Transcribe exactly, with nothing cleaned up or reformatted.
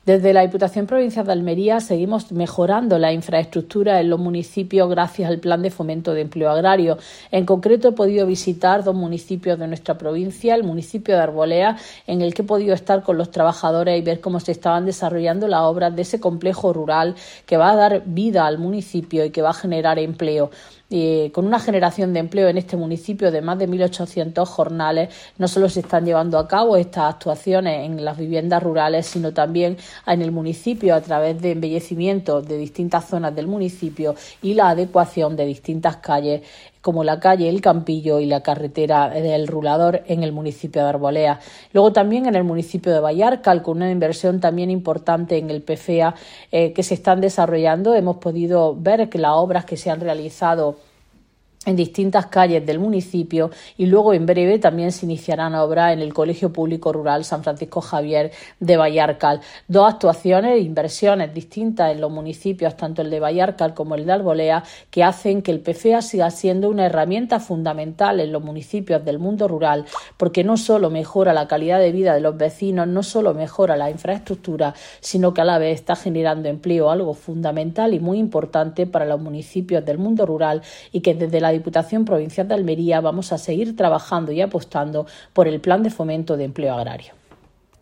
Desde la Diputación Provincial de Almería seguimos mejorando la infraestructura en los municipios gracias al Plan de Fomento de Empleo Agrario. En concreto, he podido visitar dos municipios de nuestra provincia, el municipio de Arbolea, en el que he podido estar con los trabajadores y ver cómo se estaban desarrollando las obras de ese complejo rural que va a dar vida al municipio y que va a generar empleo. Eh, con una generación de empleo en este municipio de más de mil ochocientos jornales, no solo se están llevando a cabo estas actuaciones en las viviendas rurales, sino también en el municipio a través de embellecimiento de distintas zonas del municipio y la adecuación de distintas calles, como la calle El Campillo y la carretera del Rulador en el municipio de Arbolea. Luego también en el municipio de Vallarcal, con una inversión también importante en el P F E A eh, que se están desarrollando, hemos podido ver que las obras que se han realizado en distintas calles del municipio, y luego en breve también se iniciarán obras en el Colegio Público Rural San Francisco Javier de Vallarcal. Dos actuaciones e inversiones distintas en los municipios, tanto el de Vallarcal como el de Arbolea, que hacen que el P F E A siga siendo una herramienta fundamental en los municipios del mundo rural, porque no solo mejora la calidad de vida de los vecinos, no solo mejora la infraestructura, sino que a la vez está generando empleo, algo fundamental y muy importante para los municipios del mundo rural, y que desde la Diputación Provincial de Almería vamos a seguir trabajando y apostando por el Plan de Fomento de Empleo Agrario.